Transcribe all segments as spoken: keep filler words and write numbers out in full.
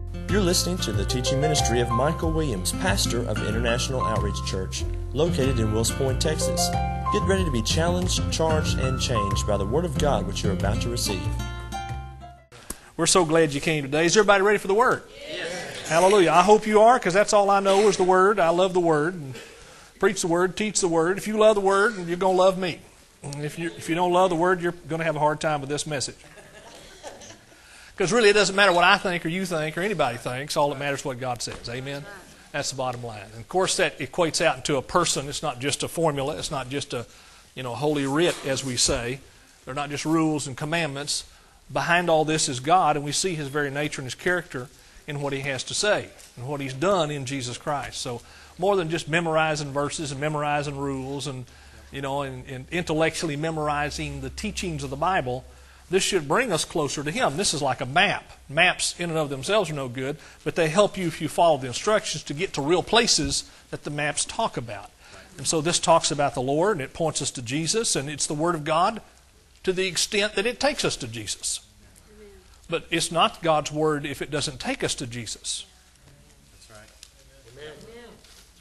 You're listening to the teaching ministry of Michael Williams, pastor of International Outreach Church, located in Wills Point, Texas. Get ready to be challenged, charged, and changed by the Word of God which you're about to receive. We're so glad you came today. Is everybody ready for the Word? Yes. Hallelujah. I hope you are, because that's all I know is the Word. I love the Word. And preach the Word, teach the Word. If you love the Word, you're going to love me. And if you, if you don't love the Word, you're going to have a hard time with this message. Because really it doesn't matter what I think or you think or anybody thinks. All that matters is what God says. Amen? That's the bottom line. And of course that equates out into a person. It's not just a formula. It's not just a, you know, holy writ, as we say. They're not just rules and commandments. Behind all this is God, and we see His very nature and His character in what He has to say and what He's done in Jesus Christ. So more than just memorizing verses and memorizing rules and, you know, and, and intellectually memorizing the teachings of the Bible, this should bring us closer to Him. This is like a map. Maps in and of themselves are no good, but they help you if you follow the instructions to get to real places that the maps talk about. And so this talks about the Lord, and it points us to Jesus, and it's the Word of God to the extent that it takes us to Jesus. But it's not God's Word if it doesn't take us to Jesus. That's right. Amen.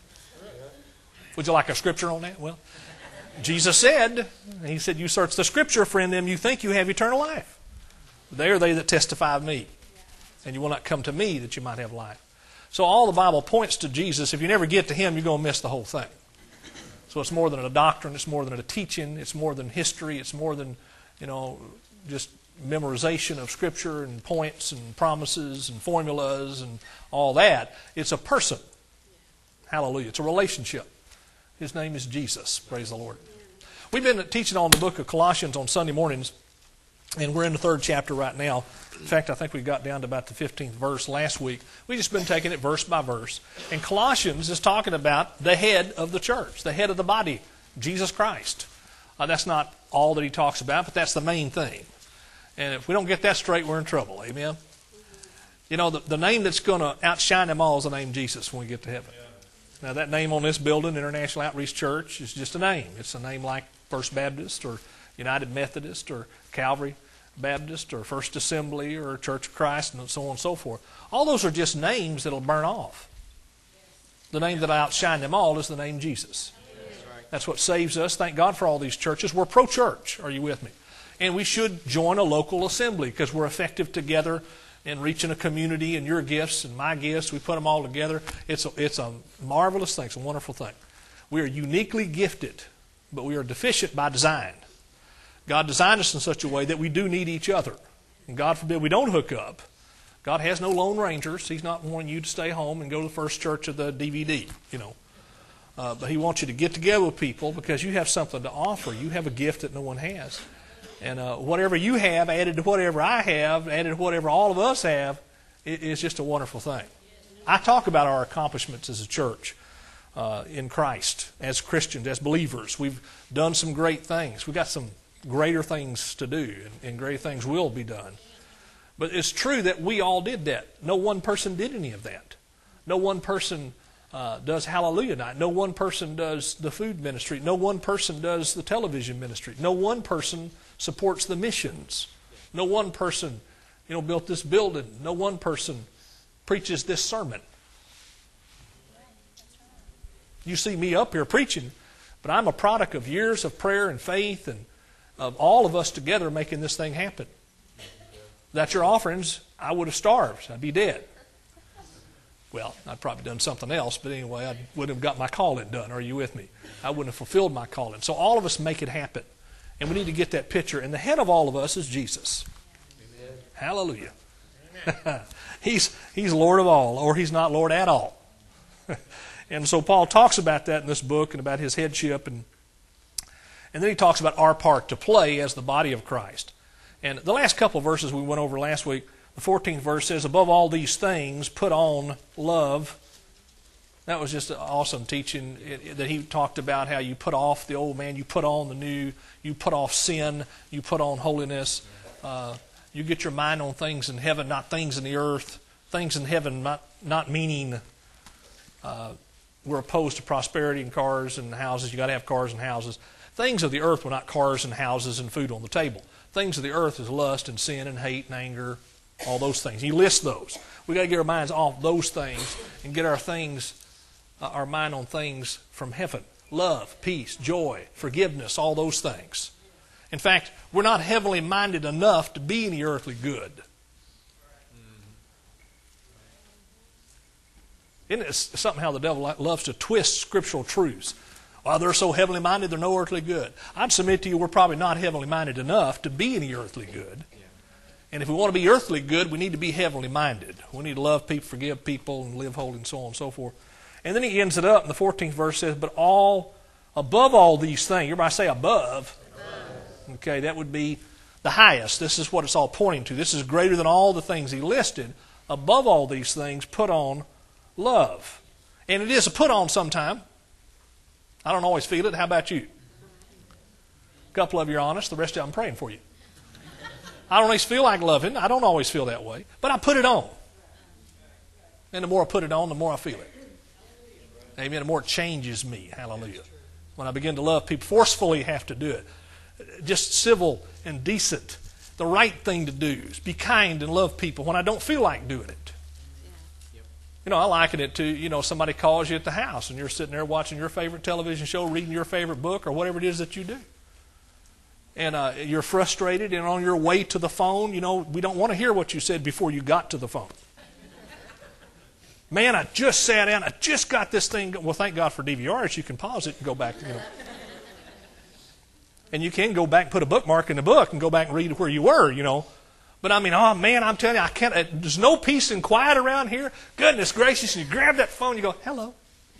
Would you like a scripture on that? Well, Jesus said, He said, you search the Scripture, for in them you think you have eternal life. They are they that testify of me. And you will not come to me that you might have life. So all the Bible points to Jesus. If you never get to Him, you're going to miss the whole thing. So it's more than a doctrine. It's more than a teaching. It's more than history. It's more than, you know, just memorization of Scripture and points and promises and formulas and all that. It's a person. Hallelujah. It's a relationship. His name is Jesus. Praise the Lord. We've been teaching on the book of Colossians on Sunday mornings, and we're in the third chapter right now. In fact, I think we got down to about the fifteenth verse last week. We've just been taking it verse by verse. And Colossians is talking about the head of the church, the head of the body, Jesus Christ. Uh, that's not all that he talks about, but that's the main thing. And if we don't get that straight, we're in trouble. Amen? You know, the, the name that's going to outshine them all is the name Jesus when we get to heaven. Now, that name on this building, International Outreach Church, is just a name. It's a name like First Baptist or United Methodist or Calvary Baptist or First Assembly or Church of Christ and so on and so forth. All those are just names that will burn off. The name that outshine them all is the name Jesus. That's what saves us. Thank God for all these churches. We're pro-church. Are you with me? And we should join a local assembly because we're effective together in reaching a community, and your gifts and my gifts, we put them all together. It's a, it's a marvelous thing. It's a wonderful thing. We are uniquely gifted, but we are deficient by design. God designed us in such a way that we do need each other. And God forbid we don't hook up. God has no Lone Rangers. He's not wanting you to stay home and go to the first church of the D V D, you know. Uh, but He wants you to get together with people because you have something to offer. You have a gift that no one has. And uh, whatever you have added to whatever I have, added to whatever all of us have, it, it's just a wonderful thing. I talk about our accomplishments as a church uh, in Christ, as Christians, as believers. We've done some great things. We've got some greater things to do, and, and greater things will be done. But it's true that we all did that. No one person did any of that. No one person uh, does Hallelujah Night. No one person does the food ministry. No one person does the television ministry. No one person supports the missions. No one person, you know, built this building. No one person preaches this sermon. You see me up here preaching, but I'm a product of years of prayer and faith and of all of us together making this thing happen. Without your offerings, I would have starved. I'd be dead. Well, I'd probably done something else, but anyway, I wouldn't have got my calling done. Are you with me? I wouldn't have fulfilled my calling. So all of us make it happen. And we need to get that picture. And the head of all of us is Jesus. Amen. Hallelujah. Amen. he's, he's Lord of all, or He's not Lord at all. And so Paul talks about that in this book and about His headship. And, and then he talks about our part to play as the body of Christ. And the last couple of verses we went over last week, the fourteenth verse says, above all these things, put on love. That was just an awesome teaching it, it, that he talked about how you put off the old man, you put on the new, you put off sin, you put on holiness. Uh, you get your mind on things in heaven, not things in the earth. Things in heaven not, not meaning uh, we're opposed to prosperity and cars and houses. You've got to have cars and houses. Things of the earth were not cars and houses and food on the table. Things of the earth is lust and sin and hate and anger, All those things. He lists those. We got to get our minds off those things and get our things, uh, our mind on things from heaven. Love, peace, joy, forgiveness, all those things. In fact, we're not heavenly minded enough to be any earthly good. Isn't it something how the devil loves to twist scriptural truths? Well, they're so heavenly minded, they're no earthly good. I'd submit to you we're probably not heavenly minded enough to be any earthly good. And if we want to be earthly good, we need to be heavenly minded. We need to love people, forgive people, and live holy, and so on and so forth. And then he ends it up in the fourteenth verse, says, but all, above all these things, everybody say above. Above. Okay, that would be the highest. This is what it's all pointing to. This is greater than all the things he listed. Above all these things, put on love. And it is a put on sometime. I don't always feel it. How about you? A couple of you are honest. The rest of you, I'm praying for you. I don't always feel like loving. I don't always feel that way. But I put it on. And the more I put it on, the more I feel it. Amen. The more it changes me. Hallelujah. When I begin to love people, forcefully have to do it. Just civil and decent. The right thing to do is be kind and love people when I don't feel like doing it. You know, I liken it to, you know, somebody calls you at the house and you're sitting there watching your favorite television show, reading your favorite book or whatever it is that you do. And uh, you're frustrated and on your way to the phone, you know, we don't want to hear what you said before you got to the phone. Man, I just sat down, I just got this thing. Well, thank God for D V Rs. You can pause it and go back, you know. And you can go back and put a bookmark in the book and go back and read where you were, you know. But I mean, oh man, I'm telling you, I can't, uh, there's no peace and quiet around here. Goodness gracious, and you grab that phone and you go, hello.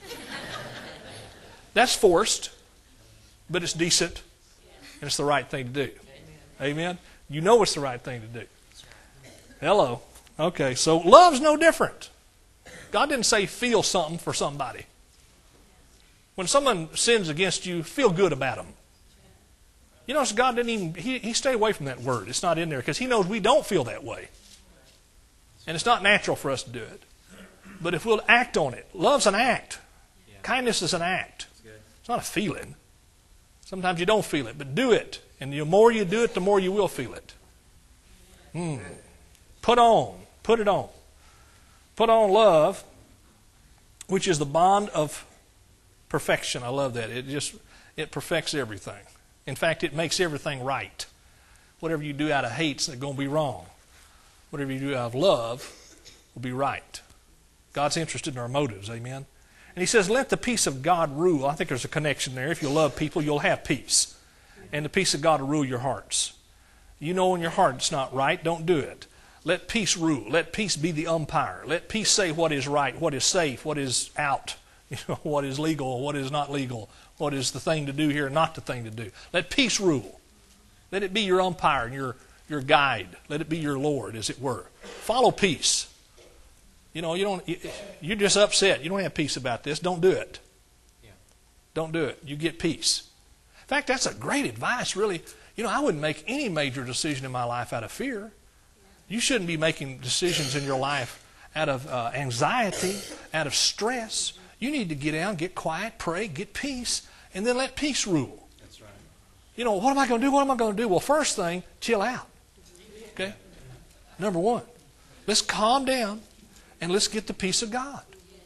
That's forced, but it's decent, and it's the right thing to do. Amen. Amen? You know it's the right thing to do. Hello. Okay, so love's no different. God didn't say feel something for somebody. When someone sins against you, feel good about them. You notice God didn't even, he, he stayed away from that word. It's not in there because he knows we don't feel that way. And it's not natural for us to do it. But if we'll act on it, love's an act. Yeah. Kindness is an act. It's not a feeling. Sometimes you don't feel it, but do it. And the more you do it, the more you will feel it. Hmm. Put on. Put it on. Put on love, which is the bond of perfection. I love that. It just, it perfects everything. In fact, it makes everything right. Whatever you do out of hate is going to be wrong. Whatever you do out of love will be right. God's interested in our motives, amen? And he says, let the peace of God rule. I think there's a connection there. If you love people, you'll have peace. And the peace of God will rule your hearts. You know in your heart it's not right, don't do it. Let peace rule. Let peace be the umpire. Let peace say what is right, what is safe, what is out, you know, what is legal, what is not legal, what is the thing to do here and not the thing to do. Let peace rule. Let it be your umpire and your, your guide. Let it be your Lord, as it were. Follow peace. You know, you don't, you're just upset. You don't have peace about this. Don't do it. Yeah. Don't do it. You get peace. In fact, that's a great advice, really. You know, I wouldn't make any major decision in my life out of fear. You shouldn't be making decisions in your life out of uh, anxiety, out of stress. You need to get down, get quiet, pray, get peace, and then let peace rule. That's right. You know, what am I going to do? What am I going to do? Well, first thing, chill out. Okay? Number one, let's calm down and let's get the peace of God.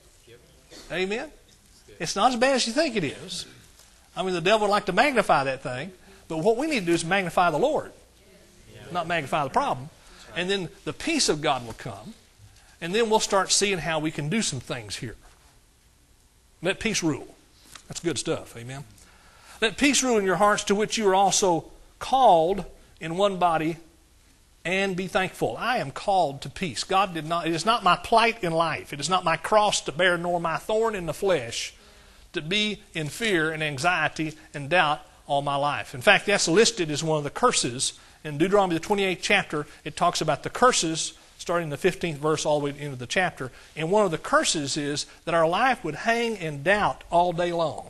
Amen? It's not as bad as you think it is. I mean, the devil would like to magnify that thing, but what we need to do is magnify the Lord, not magnify the problem. And then the peace of God will come, and then we'll start seeing how we can do some things here. Let peace rule. That's good stuff. Amen. Let peace rule in your hearts, to which you are also called in one body, and be thankful. I am called to peace. God did not, it is not my plight in life. It is not my cross to bear, nor my thorn in the flesh, to be in fear and anxiety and doubt all my life. In fact, that's listed as one of the curses. In Deuteronomy, the twenty-eighth chapter, it talks about the curses, starting in the fifteenth verse all the way into the chapter. And one of the curses is that our life would hang in doubt all day long.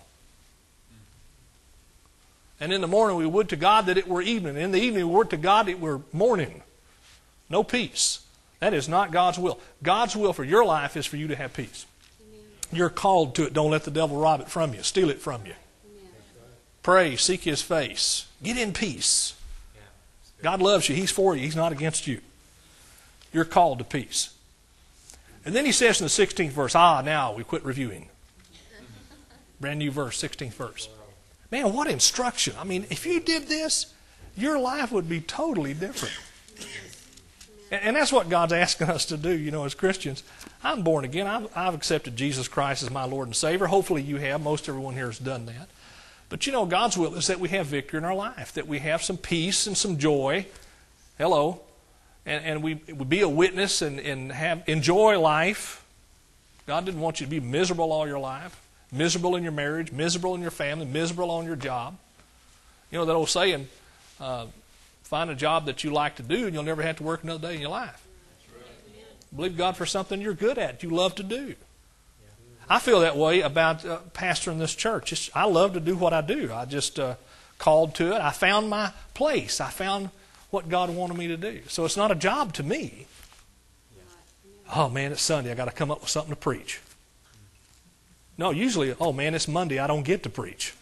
And in the morning we would to God that it were evening. In the evening we would to God that it were morning. No peace. That is not God's will. God's will for your life is for you to have peace. Amen. You're called to it. Don't let the devil rob it from you, steal it from you. Amen. Pray, seek His face. Get in peace. God loves you. He's for you. He's not against you. You're called to peace. And then he says in the sixteenth verse, ah, now we quit reviewing. Brand new verse, sixteenth verse. Man, what instruction. I mean, if you did this, your life would be totally different. And, and that's what God's asking us to do, you know, as Christians. I'm born again. I've, I've accepted Jesus Christ as my Lord and Savior. Hopefully you have. Most everyone here has done that. But, you know, God's will is that we have victory in our life, that we have some peace and some joy. Hello. And, and we would be a witness and, and have enjoy life. God didn't want you to be miserable all your life. Miserable in your marriage, miserable in your family, miserable on your job. You know that old saying, uh, find a job that you like to do and you'll never have to work another day in your life. Right. Believe God for something you're good at, you love to do. Yeah. I feel that way about uh, pastoring this church. It's, I love to do what I do. I just uh, called to it. I found my place. I found what God wanted me to do. So it's not a job to me. Yeah. Oh man, it's Sunday. I got to come up with something to preach. No, usually, oh man, it's Monday. I don't get to preach.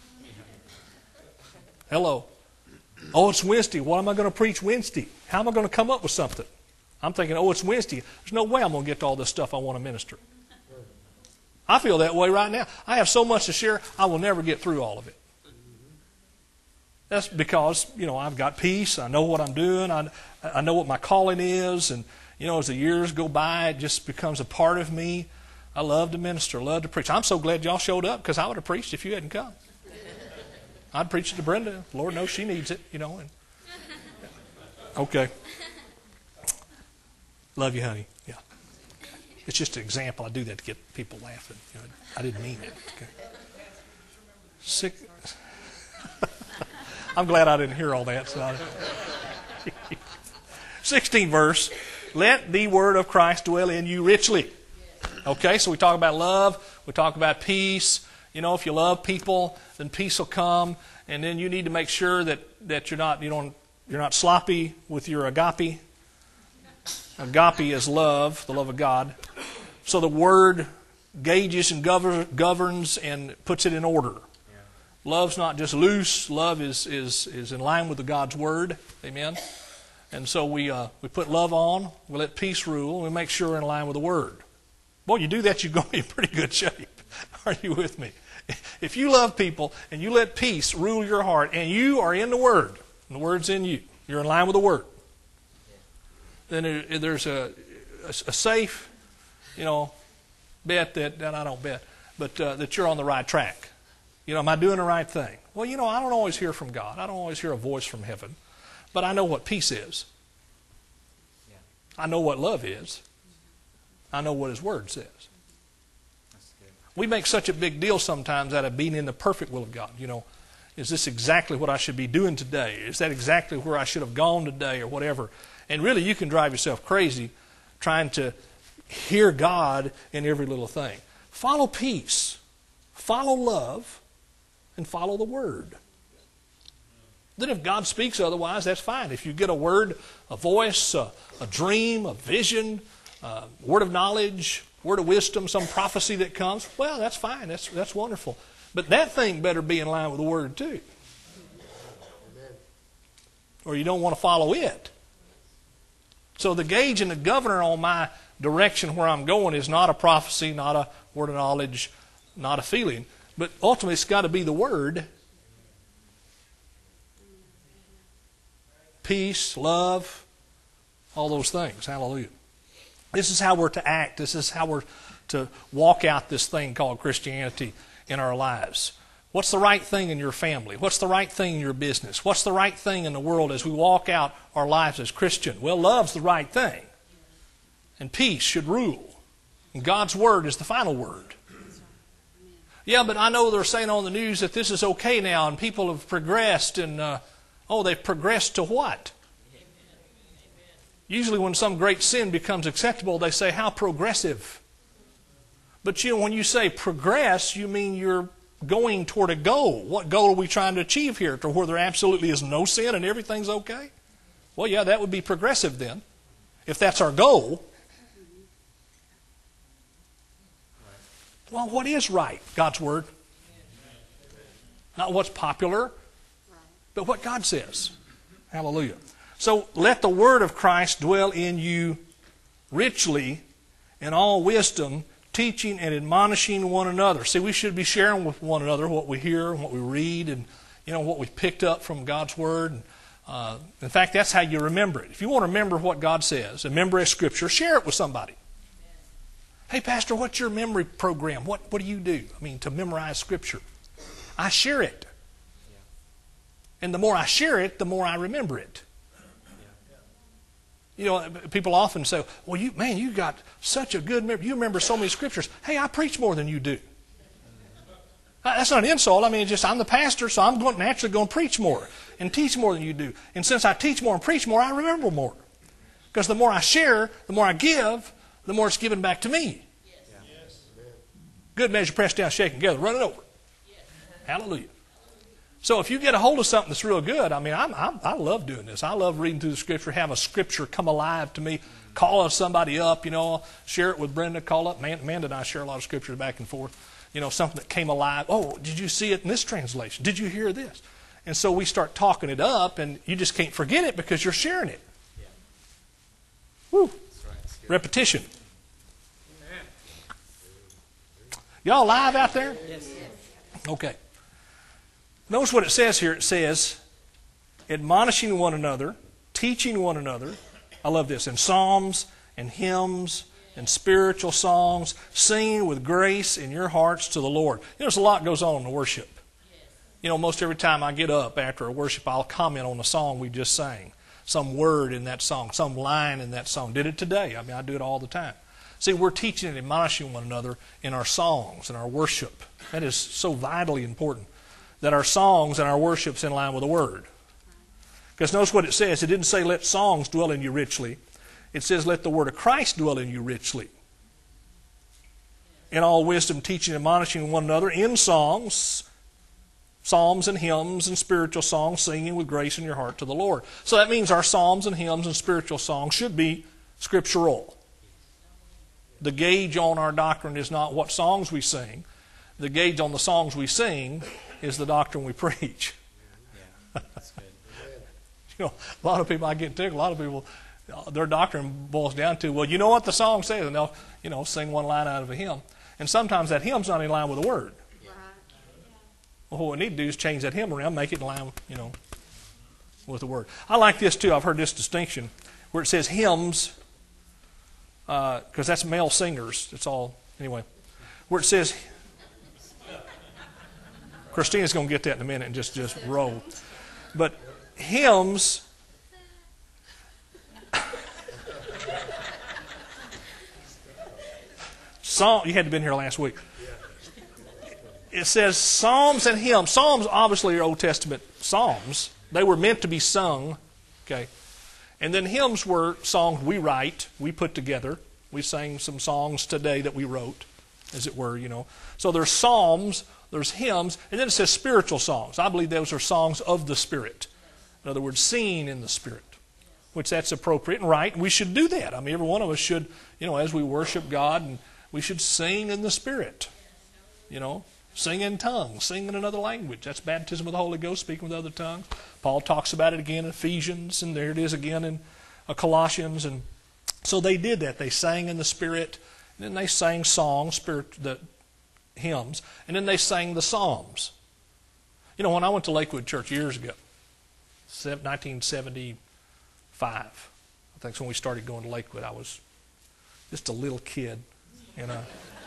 Hello. Oh, it's Wednesday. What am I going to preach Wednesday? How am I going to come up with something? I'm thinking, oh, it's Wednesday. There's no way I'm going to get to all this stuff I want to minister. I feel that way right now. I have so much to share, I will never get through all of it. That's because, you know, I've got peace. I know what I'm doing. I, I know what my calling is. And, you know, as the years go by, it just becomes a part of me. I love to minister, love to preach. I'm so glad y'all showed up because I would have preached if you hadn't come. I'd preach it to Brenda. Lord knows she needs it, you know. And, okay. Love you, honey. Yeah. It's just an example. I do that to get people laughing. You know, I didn't mean it. Okay. Six. I'm glad I didn't hear all that. So I... sixteenth verse. Let the word of Christ dwell in you richly. Okay, so we talk about love, we talk about peace. You know, if you love people, then peace will come. And then you need to make sure that, that you're not you don't you're not sloppy with your agape. Agape is love, the love of God. So the word gauges and govern, governs and puts it in order. Yeah. Love's not just loose. Love is is is in line with the God's word. Amen. And so we uh, we put love on. We let peace rule. And we make sure we're in line with the word. Boy, you do that, you go in pretty good shape. Are you with me? If you love people and you let peace rule your heart and you are in the Word, and the Word's in you, you're in line with the Word, then there's a, a, a safe, you know, bet that, and I don't bet, but uh, that you're on the right track. You know, am I doing the right thing? Well, you know, I don't always hear from God. I don't always hear a voice from heaven. But I know what peace is. I know what love is. I know what His Word says. We make such a big deal sometimes out of being in the perfect will of God. You know, is this exactly what I should be doing today? Is that exactly where I should have gone today or whatever? And really, you can drive yourself crazy trying to hear God in every little thing. Follow peace, follow love, and follow the Word. Then if God speaks otherwise, that's fine. If you get a word, a voice, a, a dream, a vision, a word of knowledge, word of wisdom, some prophecy that comes, well, that's fine. That's that's wonderful. But that thing better be in line with the Word too. Or you don't want to follow it. So the gauge and the governor on my direction where I'm going is not a prophecy, not a word of knowledge, not a feeling. But ultimately it's got to be the Word. Peace, love, all those things. Hallelujah. This is how we're to act. This is how we're to walk out this thing called Christianity in our lives. What's the right thing in your family? What's the right thing in your business? What's the right thing in the world as we walk out our lives as Christian? Well, love's the right thing. And peace should rule. And God's Word is the final word. Yeah, but I know they're saying on the news that this is okay now and people have progressed and, uh, oh, they've progressed to what? Usually when some great sin becomes acceptable, they say, how progressive. But you know, when you say progress, you mean you're going toward a goal. What goal are we trying to achieve here? To where there absolutely is no sin and everything's okay? Well, yeah, that would be progressive then, if that's our goal. Well, what is right? God's Word. Not what's popular, but what God says. Hallelujah. So let the Word of Christ dwell in you richly in all wisdom, teaching and admonishing one another. See, we should be sharing with one another what we hear and what we read and, you know, what we've picked up from God's Word. And, uh, in fact, that's how you remember it. If you want to remember what God says and memorize Scripture, share it with somebody. Hey, Pastor, what's your memory program? What, what do you do? I mean, to memorize Scripture. I share it. And the more I share it, the more I remember it. You know, people often say, well, you man, you got such a good memory. You remember so many Scriptures. Hey, I preach more than you do. That's not an insult. I mean, it's just I'm the pastor, so I'm going, naturally going to preach more and teach more than you do. And since I teach more and preach more, I remember more. Because the more I share, the more I give, the more it's given back to me. Yes. Good measure, pressed down, shaken together, run it over. Yes. Hallelujah. So if you get a hold of something that's real good, I mean, I'm, I'm, I love doing this. I love reading through the Scripture, have a Scripture come alive to me, call somebody up, you know, share it with Brenda, call up. Amanda and I share a lot of Scriptures back and forth. You know, something that came alive. Oh, did you see it in this translation? Did you hear this? And so we start talking it up, and you just can't forget it because you're sharing it. Yeah. Woo. That's right. That's repetition. Amen. Y'all live out there? Yes. Okay. Notice what it says here. It says, admonishing one another, teaching one another. I love this. In psalms and hymns and spiritual songs, singing with grace in your hearts to the Lord. You know, there's a lot goes on in worship. You know, most every time I get up after a worship, I'll comment on the song we just sang. Some word in that song, some line in that song. Did it today. I mean, I do it all the time. See, we're teaching and admonishing one another in our songs and our worship. That is so vitally important, that our songs and our worship's in line with the Word. Because notice what it says. It didn't say, let songs dwell in you richly. It says, let the Word of Christ dwell in you richly. In all wisdom, teaching and admonishing one another in songs, psalms and hymns and spiritual songs, singing with grace in your heart to the Lord. So that means our psalms and hymns and spiritual songs should be scriptural. The gauge on our doctrine is not what songs we sing. The gauge on the songs we sing is the doctrine we preach. Yeah, that's good. You know, a lot of people, I get tickled, a lot of people, their doctrine boils down to, well, you know what the song says, and they'll, you know, sing one line out of a hymn. And sometimes that hymn's not in line with the Word. Right. Well, what we need to do is change that hymn around, make it in line, you know, with the Word. I like this too. I've heard this distinction where it says hymns, because uh, that's male singers. It's all, anyway, where it says, Christina's going to get that in a minute and just, just roll. But hymns, Psalm, you had to have been here last week. It says psalms and hymns. Psalms obviously are Old Testament psalms. They were meant to be sung. Okay. And then hymns were songs we write, we put together. We sang some songs today that we wrote, as it were, you know. So there's psalms, there's hymns, and then it says spiritual songs. I believe those are songs of the Spirit. In other words, singing in the Spirit, which that's appropriate and right. We should do that. I mean, every one of us should, you know, as we worship God, and we should sing in the Spirit, you know, sing in tongues, sing in another language. That's baptism of the Holy Ghost, speaking with other tongues. Paul talks about it again in Ephesians, and there it is again in Colossians. And so they did that. They sang in the Spirit, and then they sang songs, spirit, the hymns, and then they sang the psalms. You know, when I went to Lakewood Church years ago, nineteen seventy-five, I think is when we started going to Lakewood. I was just a little kid, you know.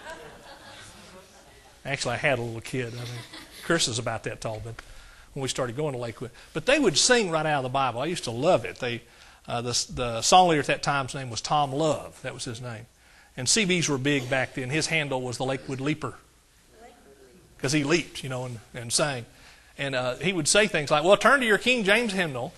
Actually, I had a little kid. I mean, Chris is about that tall, but when we started going to Lakewood. But they would sing right out of the Bible. I used to love it. They, uh, the, the song leader at that time's name was Tom Love. That was his name. And C Bs were big back then. His handle was the Lakewood Leaper, because he leaped, you know, and, and sang. And uh, he would say things like, well, turn to your King James hymnal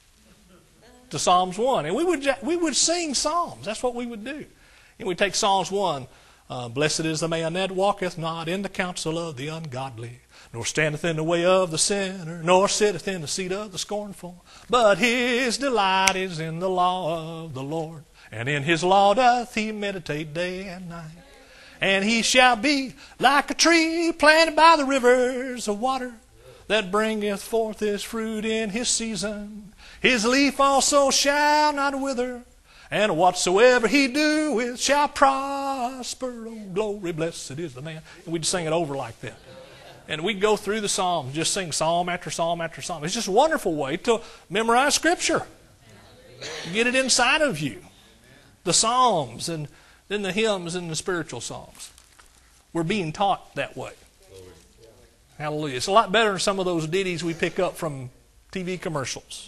to Psalms one. And we would we would sing psalms. That's what we would do. And we'd take Psalms one. Uh, Blessed is the man that walketh not in the counsel of the ungodly, nor standeth in the way of the sinner, nor sitteth in the seat of the scornful. But his delight is in the law of the Lord, and in his law doth he meditate day and night. And he shall be like a tree planted by the rivers of water, that bringeth forth his fruit in his season. His leaf also shall not wither, And whatsoever he doeth shall prosper. Oh, glory, blessed is the man. And we'd sing it over like that. And we'd go through the Psalms, just sing psalm after psalm after psalm. It's just a wonderful way to memorize Scripture. Get it inside of you. The Psalms and then the hymns and the spiritual songs. We're being taught that way. Hallelujah. It's a lot better than some of those ditties we pick up from T V commercials.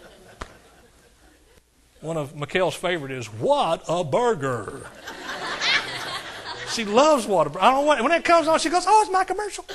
One of Mikhail's favorite is, "What a burger." She loves what a burger. I don't know what, when that comes on, she goes, "Oh, it's my commercial."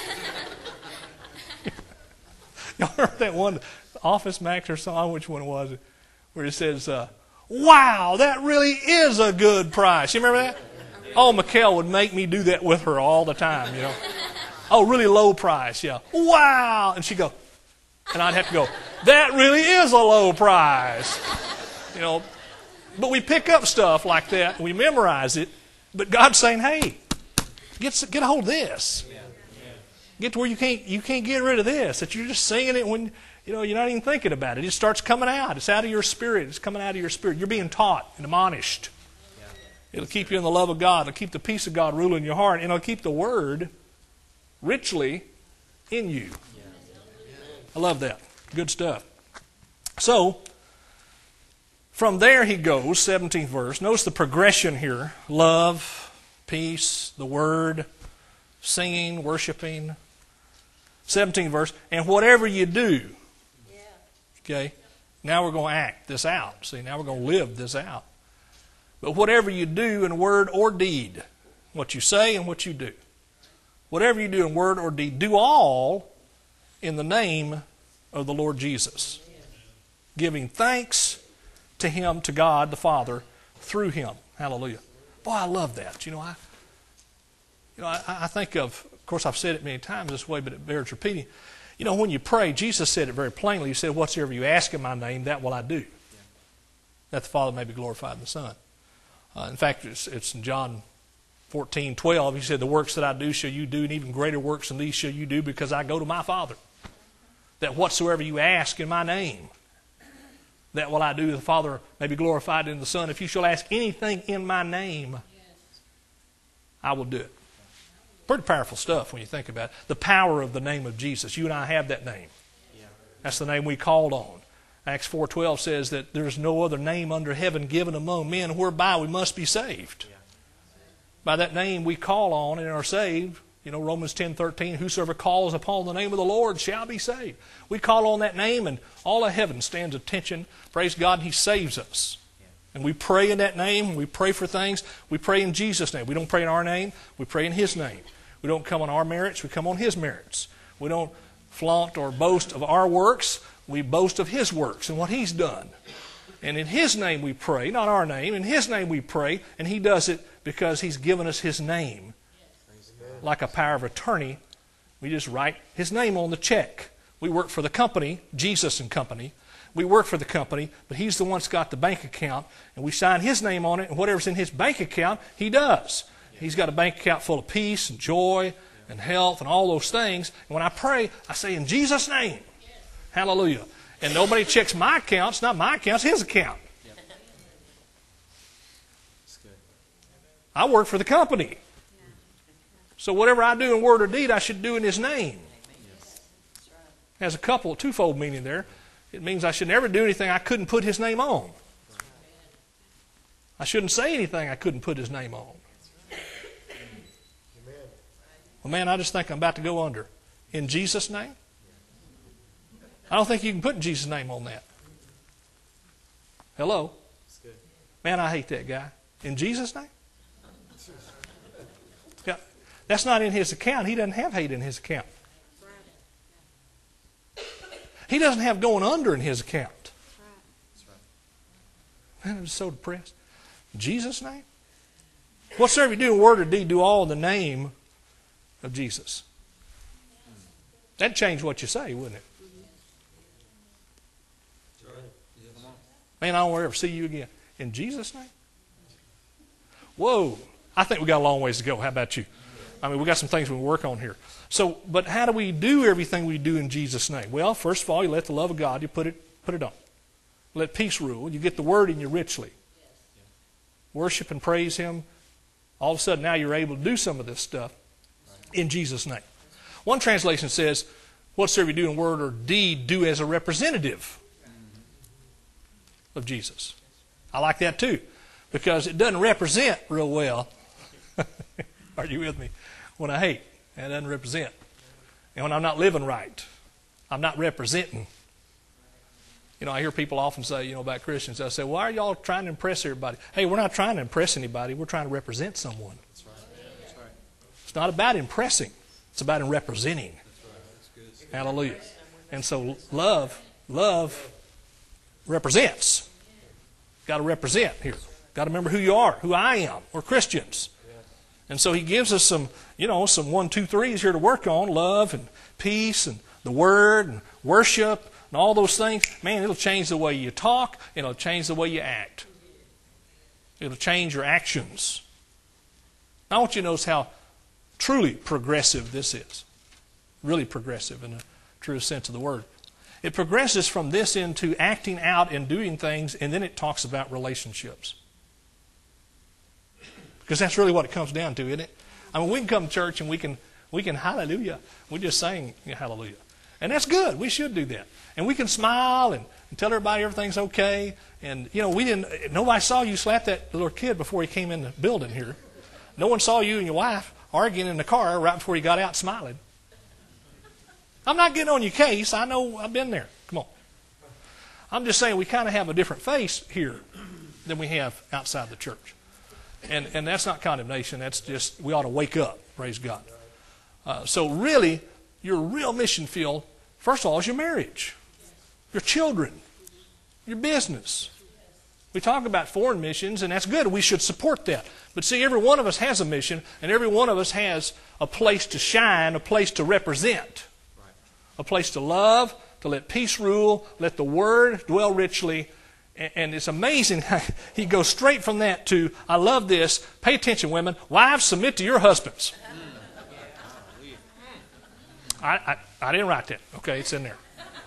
Y'all heard that one, Office Max or something, which one was it, where it says, uh, "Wow, that really is a good price." You remember that? Oh, Mikhail would make me do that with her all the time, you know. Oh, really low price, yeah. Wow. And she'd go, and I'd have to go, "That really is a low price." You know, but we pick up stuff like that, and we memorize it, but God's saying, hey, get, get a hold of this. Get to where you can't, you can't get rid of this, that you're just singing it when, you know, you're not even thinking about it. It just starts coming out. It's out of your spirit. It's coming out of your spirit. You're being taught and admonished. It'll keep you in the love of God. It'll keep the peace of God ruling your heart, and it'll keep the Word richly in you. I love that. Good stuff. So, from there he goes, seventeenth verse. Notice the progression here. Love, peace, the Word, singing, worshiping. seventeenth verse. And whatever you do. Okay? Now we're going to act this out. See, now we're going to live this out. But whatever you do in word or deed, what you say and what you do, whatever you do in word or deed, do all in the name of the Lord Jesus, giving thanks to Him, to God the Father, through Him. Hallelujah. Boy, I love that. You know, I, you know, I, I think of, of course, I've said it many times this way, but it bears repeating. You know, when you pray, Jesus said it very plainly. He said, "Whatsoever you ask in my name, that will I do, that the Father may be glorified in the Son." Uh, in fact, it's, it's in John fourteen twelve. He said, "The works that I do shall you do, and even greater works than these shall you do, because I go to my Father. That whatsoever you ask in my name, that will I do, the Father may be glorified in the Son. If you shall ask anything in my name, I will do it." Pretty powerful stuff when you think about it. The power of the name of Jesus. You and I have that name. That's the name we called on. Acts four twelve says that there is no other name under heaven given among men whereby we must be saved. By that name we call on and are saved. You know, Romans ten thirteen, "Whosoever calls upon the name of the Lord shall be saved." We call on that name, and all of heaven stands attention. Praise God, and He saves us. And we pray in that name. We pray for things. We pray in Jesus' name. We don't pray in our name. We pray in His name. We don't come on our merits. We come on His merits. We don't flaunt or boast of our works. We boast of His works and what He's done. And in His name we pray, not our name. In His name we pray, and He does it because He's given us His name. Like a power of attorney, we just write His name on the check. We work for the company, Jesus and Company. We work for the company, but He's the one that's got the bank account, and we sign His name on it, and whatever's in His bank account, He does. He's got a bank account full of peace and joy and health and all those things. And when I pray, I say, "In Jesus' name." Hallelujah. And nobody checks my account. It's not my account, it's His account. I work for the company. So whatever I do in word or deed, I should do in His name. It has a couple, twofold meaning there. It means I should never do anything I couldn't put His name on. I shouldn't say anything I couldn't put His name on. Well, man, I just think I'm about to go under. In Jesus' name? I don't think you can put Jesus' name on that. Hello? Man, I hate that guy. In Jesus' name? That's not in his account. He doesn't have hate in his account. He doesn't have going under in his account. Man, I'm just so depressed. In Jesus' name? Whatsoever you do in word or deed, do all in the name of Jesus. That'd change what you say, wouldn't it? Man, I don't ever see you again. In Jesus' name? Whoa. I think we got a long ways to go. How about you? I mean, we got some things we can work on here. So, but how do we do everything we do in Jesus' name? Well, first of all, you let the love of God, you put it, put it on. Let peace rule. You get the word in you richly. worship and praise Him, all of a sudden now you're able to do some of this stuff in Jesus' name. One translation says, whatsoever you do in word or deed, do as a representative of Jesus. I like that too, because it doesn't represent real well. Are you with me? When I hate, it doesn't represent. And when I'm not living right, I'm not representing. You know, I hear people often say, you know, about Christians, they'll say, why are y'all trying to impress everybody? Hey, we're not trying to impress anybody. We're trying to represent someone. That's right. That's right. It's not about impressing. It's about representing. That's right. That's good. Hallelujah. And so love, love represents. Got to represent here. Got to remember who you are, who I am. We're Christians. And so He gives us some, you know, some one, two, threes here to work on. Love and peace and the Word and worship and all those things. Man, it'll change the way you talk. It'll change the way you act. It'll change your actions. Now, I want you to notice how truly progressive this is. Really progressive in the true sense of the word. It progresses from this into acting out and doing things, and then it talks about relationships. Because that's really what it comes down to, isn't it? I mean, we can come to church and we can, we can hallelujah. We just sing hallelujah. And that's good. We should do that. And we can smile and, and tell everybody everything's okay. And, you know, we didn't, nobody saw you slap that little kid before he came in the building here. No one saw you and your wife arguing in the car right before you got out smiling. I'm not getting on your case. I know I've been there. Come on. I'm just saying we kind of have a different face here than we have outside the church. And and that's not condemnation. That's just, we ought to wake up. Praise God. Uh, so really, your real mission field, first of all, is your marriage, your children, your business. We talk about foreign missions, and that's good. We should support that. But see, every one of us has a mission, and every one of us has a place to shine, a place to represent, a place to love, to let peace rule, let the Word dwell richly. And it's amazing how he goes straight from that to, I love this, pay attention, women, wives, submit to your husbands. I, I, I didn't write that. Okay, it's in there.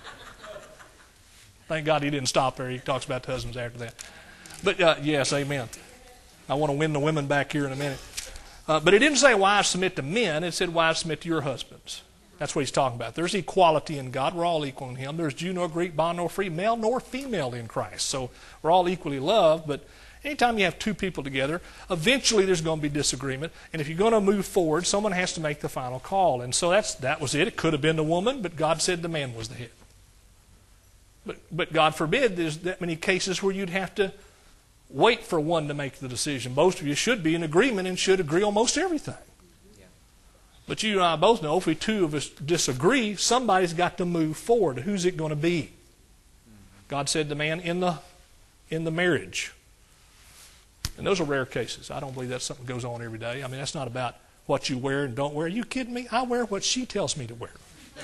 Thank God he didn't stop there. He talks about the husbands after that. But uh, yes, amen. I want to win the women back here in a minute. Uh, but it didn't say wives submit to men. It said wives submit to your husbands. That's what he's talking about. There's equality in God. We're all equal in Him. There's Jew nor Greek, bond nor free, male nor female in Christ. So we're all equally loved. But anytime you have two people together, eventually there's going to be disagreement. And if you're going to move forward, someone has to make the final call. And so that's that was it. It could have been the woman, but God said the man was the head. But, but God forbid there's that many cases where you'd have to wait for one to make the decision. Most of you should be in agreement and should agree on most everything. But you and I both know if we two of us disagree, somebody's got to move forward. Who's it going to be? God said the man in the in the marriage. And those are rare cases. I don't believe that's something that goes on every day. I mean, that's not about what you wear and don't wear. Are you kidding me? I wear what she tells me to wear.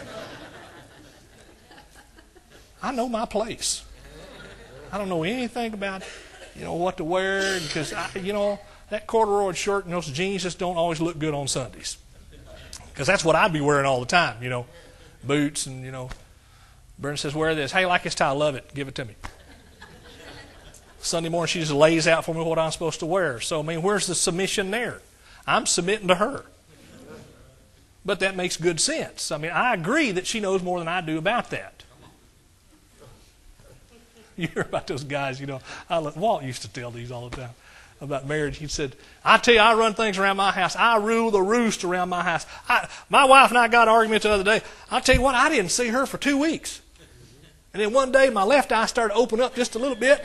I know my place. I don't know anything about, you know, what to wear because, I, you know, that corduroy shirt and those jeans just don't always look good on Sundays. Because that's what I'd be wearing all the time, you know, boots and, you know. Brenda says, wear this. Hey, like this tie, I love it. Give it to me. Sunday morning, she just lays out for me what I'm supposed to wear. So, I mean, where's the submission there? I'm submitting to her. But that makes good sense. I mean, I agree that she knows more than I do about that. You hear about those guys, you know. I, Walt used to tell these all the time about marriage. He said, I tell you, I run things around my house. I rule the roost around my house. I, my wife and I got an argument the other day. I'll tell you what, I didn't see her for two weeks. And then one day, my left eye started to open up just a little bit.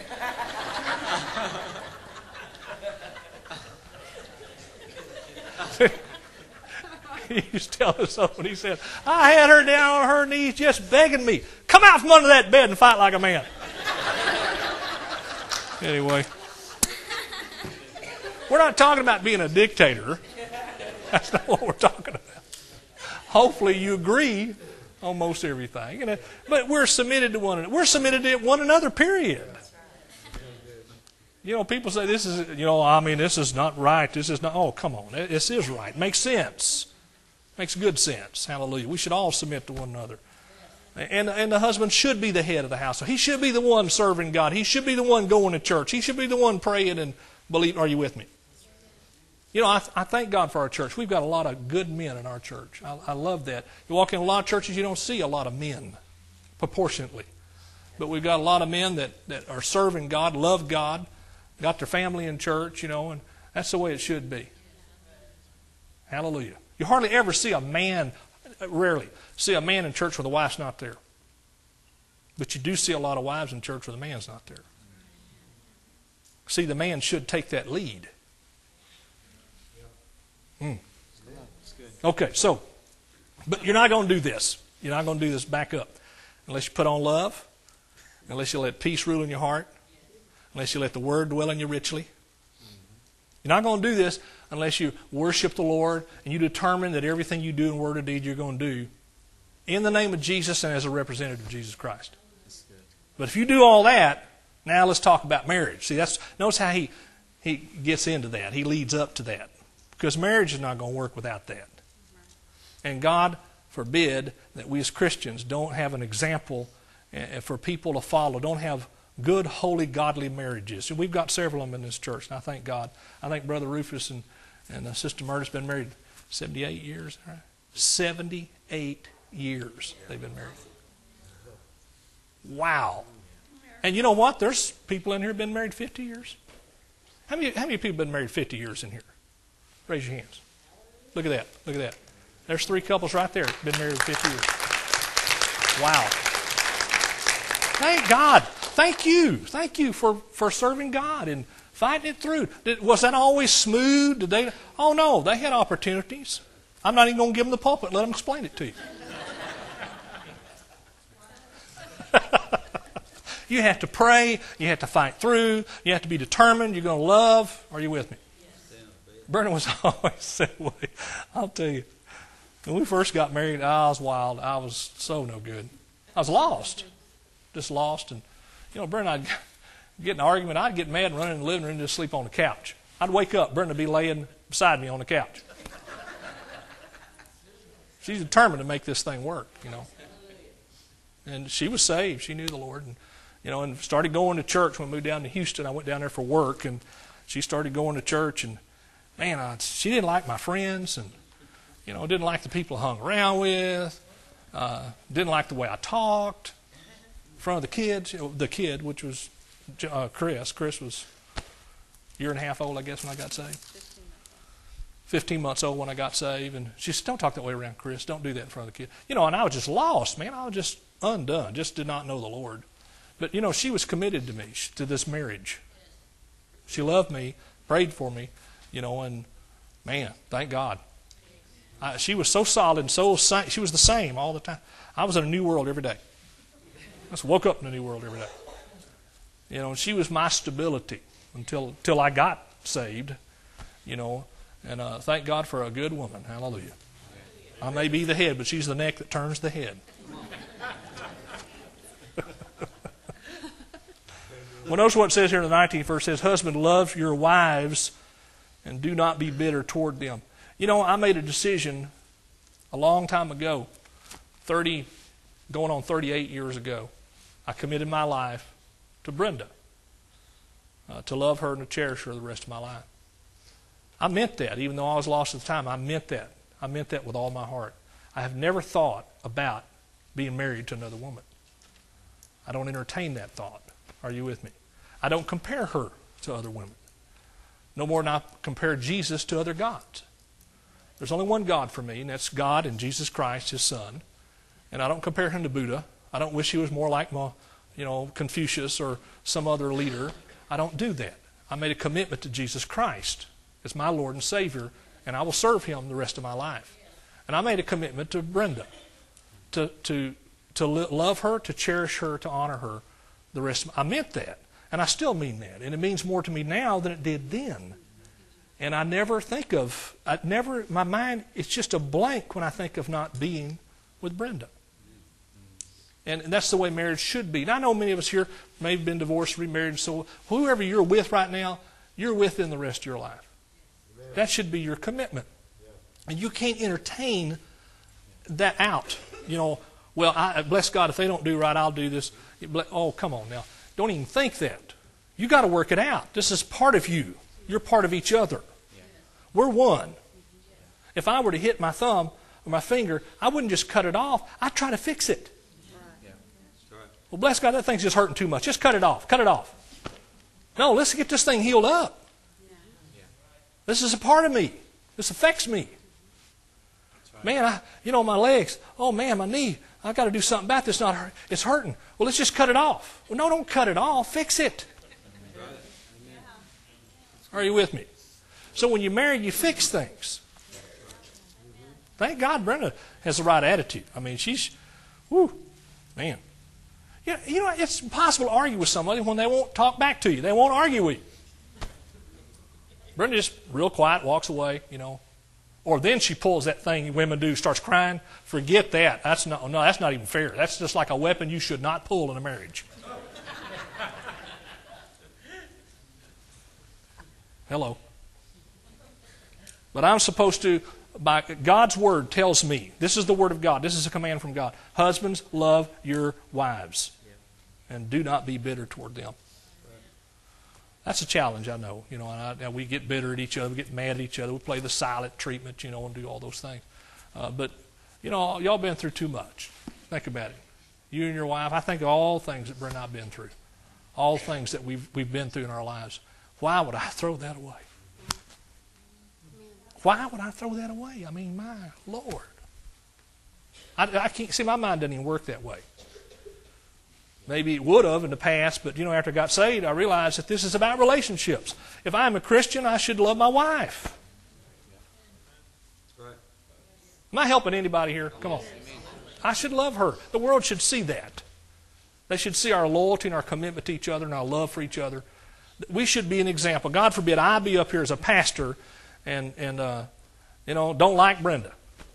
He used to tell us something. He said, I had her down on her knees just begging me, come out from under that bed and fight like a man. Anyway. We're not talking about being a dictator. That's not what we're talking about. Hopefully you agree on most everything. And, but we're submitted to one another. We're submitted to one another, period. You know, people say this is, you know, I mean, this is not right. This is not, oh, come on. This is right. Makes sense. Makes good sense. Hallelujah. We should all submit to one another. And, and the husband should be the head of the house. So he should be the one serving God. He should be the one going to church. He should be the one praying and Believe, are you with me? You know, I, I thank God for our church. We've got a lot of good men in our church. I, I love that. You walk in a lot of churches, you don't see a lot of men, proportionately. But we've got a lot of men that, that are serving God, love God, got their family in church, you know, and that's the way it should be. Hallelujah. You hardly ever see a man, rarely, see a man in church where the wife's not there. But you do see a lot of wives in church where the man's not there. See, the man should take that lead. Mm. Okay, so, but you're not going to do this. You're not going to do this back up. Unless you put on love, unless you let peace rule in your heart, unless you let the Word dwell in you richly. You're not going to do this unless you worship the Lord and you determine that everything you do in word or deed you're going to do in the name of Jesus and as a representative of Jesus Christ. But if you do all that, now let's talk about marriage. See, that's notice how he, he gets into that. He leads up to that. Because marriage is not going to work without that. And God forbid that we as Christians don't have an example for people to follow, don't have good, holy, godly marriages. And we've got several of them in this church, and I thank God. I think Brother Rufus and, and uh, Sister Murda's been married seventy-eight years. Right? seventy-eight years they've been married. Wow. And you know what? There's people in here who've been married fifty years. How many, how many people have been married fifty years in here? Raise your hands. Look at that. Look at that. There's three couples right there been married fifty years. Wow. Thank God. Thank you. Thank you for, for serving God and fighting it through. Did, was that always smooth? Did they? Oh, no. They had opportunities. I'm not even going to give them the pulpit. Let them explain it to you. You have to pray. You have to fight through. You have to be determined. You're going to love. Are you with me? Bernie was always that way. I'll tell you. When we first got married, I was wild. I was so no good. I was lost. Just lost. And, you know, Bernie and I'd get in an argument. I'd get mad and run in the living room and just sleep on the couch. I'd wake up. Bernie would be laying beside me on the couch. She's determined to make this thing work, you know. And she was saved. She knew the Lord. And, you know, and started going to church when we moved down to Houston. I went down there for work, and she started going to church. And, man, I, she didn't like my friends, and, you know, didn't like the people I hung around with, uh, didn't like the way I talked in front of the kids. You know, the kid, which was uh, Chris. Chris was a year and a half old, I guess, when I got saved. fifteen months old when I got saved. And she said, don't talk that way around Chris. Don't do that in front of the kid. You know, and I was just lost, man. I was just undone. Just did not know the Lord. But, you know, she was committed to me, to this marriage. She loved me, prayed for me, you know, and, man, thank God. I, she was so solid and so, she was the same all the time. I was in a new world every day. I just woke up in a new world every day. You know, she was my stability until, until I got saved, you know. And uh, thank God for a good woman. Hallelujah. I may be the head, but she's the neck that turns the head. Well, notice what it says here in the nineteenth verse. It says, husband, love your wives and do not be bitter toward them. You know, I made a decision a long time ago, thirty, going on thirty-eight years ago. I committed my life to Brenda, uh, to love her and to cherish her the rest of my life. I meant that, even though I was lost at the time. I meant that. I meant that with all my heart. I have never thought about being married to another woman. I don't entertain that thought. Are you with me? I don't compare her to other women. No more than I compare Jesus to other gods. There's only one God for me, and that's God and Jesus Christ, His Son. And I don't compare Him to Buddha. I don't wish He was more like, my, you know, Confucius or some other leader. I don't do that. I made a commitment to Jesus Christ as my Lord and Savior, and I will serve Him the rest of my life. And I made a commitment to Brenda, to to to love her, to cherish her, to honor her the rest of my, I meant that, and I still mean that, and it means more to me now than it did then. And I never think of, I never, my mind, it's just a blank when I think of not being with Brenda. And, and that's the way marriage should be. And I know many of us here may have been divorced, remarried, so whoever you're with right now, you're with in the rest of your life. That should be your commitment. And you can't entertain that out. You know, well, I, bless God, if they don't do right, I'll do this. Oh, come on now. Don't even think that. You got to work it out. This is part of you. You're part of each other. We're one. If I were to hit my thumb or my finger, I wouldn't just cut it off. I'd try to fix it. Well, bless God, that thing's just hurting too much. Just cut it off. Cut it off. No, let's get this thing healed up. This is a part of me. This affects me. Man, I, you know, my legs. Oh, man, my knee. I've got to do something about this. Not hurt. It's hurting. Well, let's just cut it off. Well, no, don't cut it off. Fix it. Are you with me? So when you're married, you fix things. Thank God Brenda has the right attitude. I mean, she's, whoo, man. Yeah, you know, it's impossible to argue with somebody when they won't talk back to you. They won't argue with you. Brenda just real quiet, walks away, you know. Or then she pulls that thing women do, starts crying. Forget that. That's not, no, that's not even fair. That's just like a weapon you should not pull in a marriage. Hello. But I'm supposed to, by God's word tells me, this is the word of God, this is a command from God. Husbands, love your wives. And do not be bitter toward them. That's a challenge, I know. You know, and I, we get bitter at each other, we get mad at each other, we play the silent treatment, you know, and do all those things. Uh, but, you know, y'all been through too much. Think about it. You and your wife, I think of all things that Brenda and I have been through. All things that we've, we've been through in our lives. Why would I throw that away? Why would I throw that away? I mean, my Lord. I, I can't see, my mind doesn't even work that way. Maybe it would have in the past, but, you know, after I got saved, I realized that this is about relationships. If I'm a Christian, I should love my wife. Am I helping anybody here? Come on. I should love her. The world should see that. They should see our loyalty and our commitment to each other and our love for each other. We should be an example. God forbid I be up here as a pastor and, and uh, you know, don't like Brenda.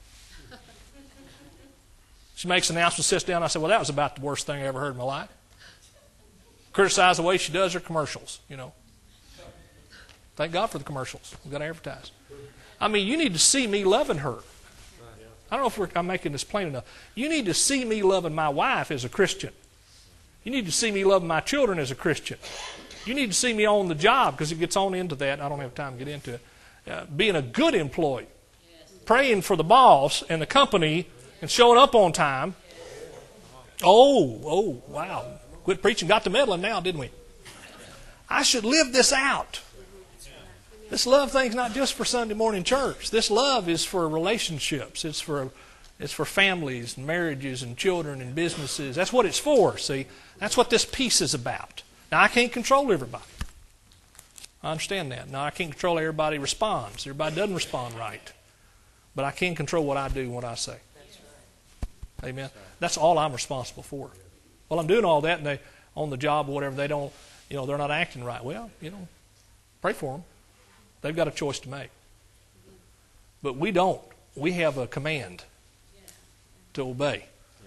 She makes an announcement, sits down. I said, well, that was about the worst thing I ever heard in my life. Criticize the way she does her commercials, you know. Thank God for the commercials. We've got to advertise. I mean, you need to see me loving her. I don't know if we're, I'm making this plain enough. You need to see me loving my wife as a Christian. You need to see me loving my children as a Christian. You need to see me on the job, because it gets on into that. I don't have time to get into it. Uh, being a good employee. Praying for the boss and the company and showing up on time. Oh, oh, wow. Quit preaching, got to meddling now, didn't we? I should live this out. This love thing's not just for Sunday morning church. This love is for relationships. It's for it's for families and marriages and children and businesses. That's what it's for, see? That's what this piece is about. Now, I can't control everybody. I understand that. Now, I can't control everybody responds. Everybody doesn't respond right. But I can control what I do and what I say. Amen. That's all I'm responsible for. Well, I'm doing all that, and they on the job or whatever, they don't, you know, they're not acting right. Well, you know, pray for them. They've got a choice to make. But we don't. We have a command to obey.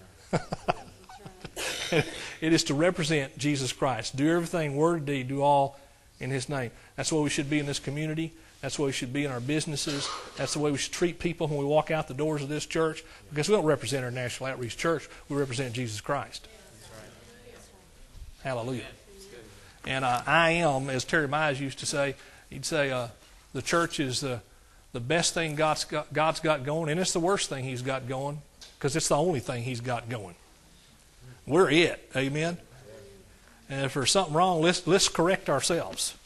It is to represent Jesus Christ. Do everything, word, deed, do all in His name. That's the way we should be in this community. That's the way we should be in our businesses. That's the way we should treat people when we walk out the doors of this church. Because we don't represent our National Outreach Church. We represent Jesus Christ. Hallelujah. And uh, I am, as Terry Mize used to say, he'd say, uh, the church is the, the best thing God's got, God's got going, and it's the worst thing He's got going, because it's the only thing He's got going. We're it. Amen? And if there's something wrong, let's, let's correct ourselves.